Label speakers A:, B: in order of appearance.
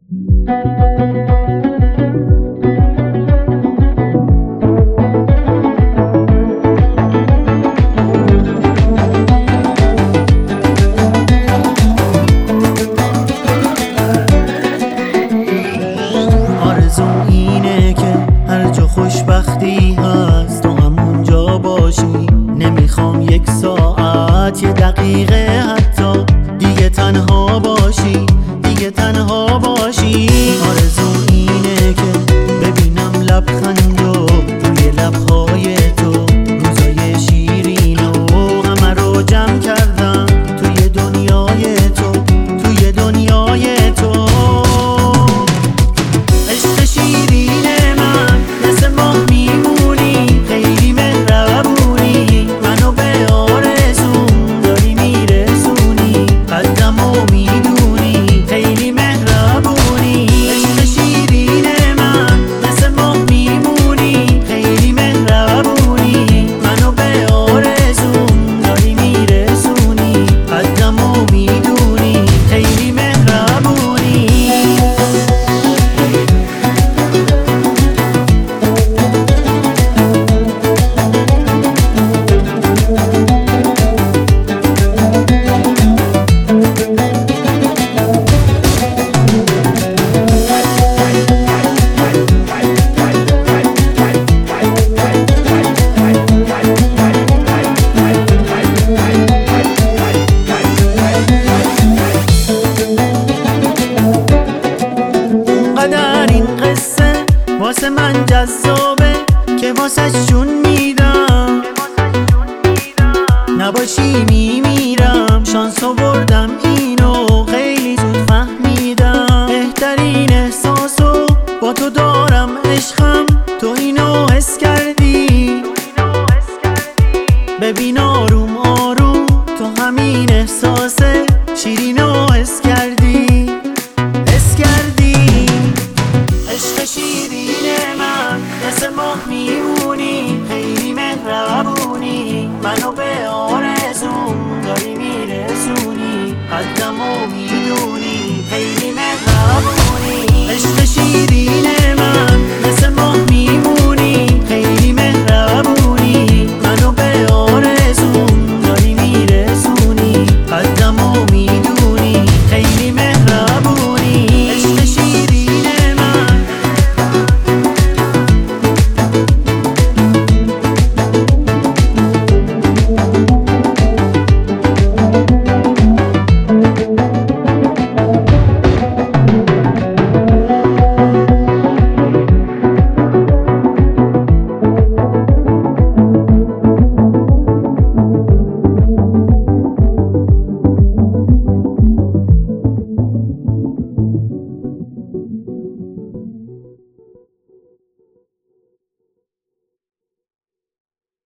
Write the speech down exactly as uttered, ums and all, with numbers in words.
A: آرزوم اینه که هر جا خوشبختی هست تو همونجا باشی. نمیخوام یک ساعت یه دقیقه حتی دیگه تنها باشی، دیگه تنها باشی. آرزوم اینه که ببینم لبخندو روی لبهای تو، روزای شیرین و همه رو جمع کردم توی دنیای تو، توی دنیای تو. عشق شیرین من مثل ماه میمونی، خیلی مهربونی، منو به آرزوم داری میرسونی، قدرمو میدونی خیلی مهربونی. عشق شیرین من مثل ماه میمونی، خیلی مهربونی، منو به آرزوم داری میرسونی، قدرمو میدونی خیلی مهربونی. این قصه واسه من جذابه که واسه جون میدم، نباشی میمیرم. شانسو بردم اینو خیلی زود فهمیدم، بهترین احساسو با تو دارم عشقم، تو اینو حس کردی. ببین آروم آروم تو همین احساسه شیرین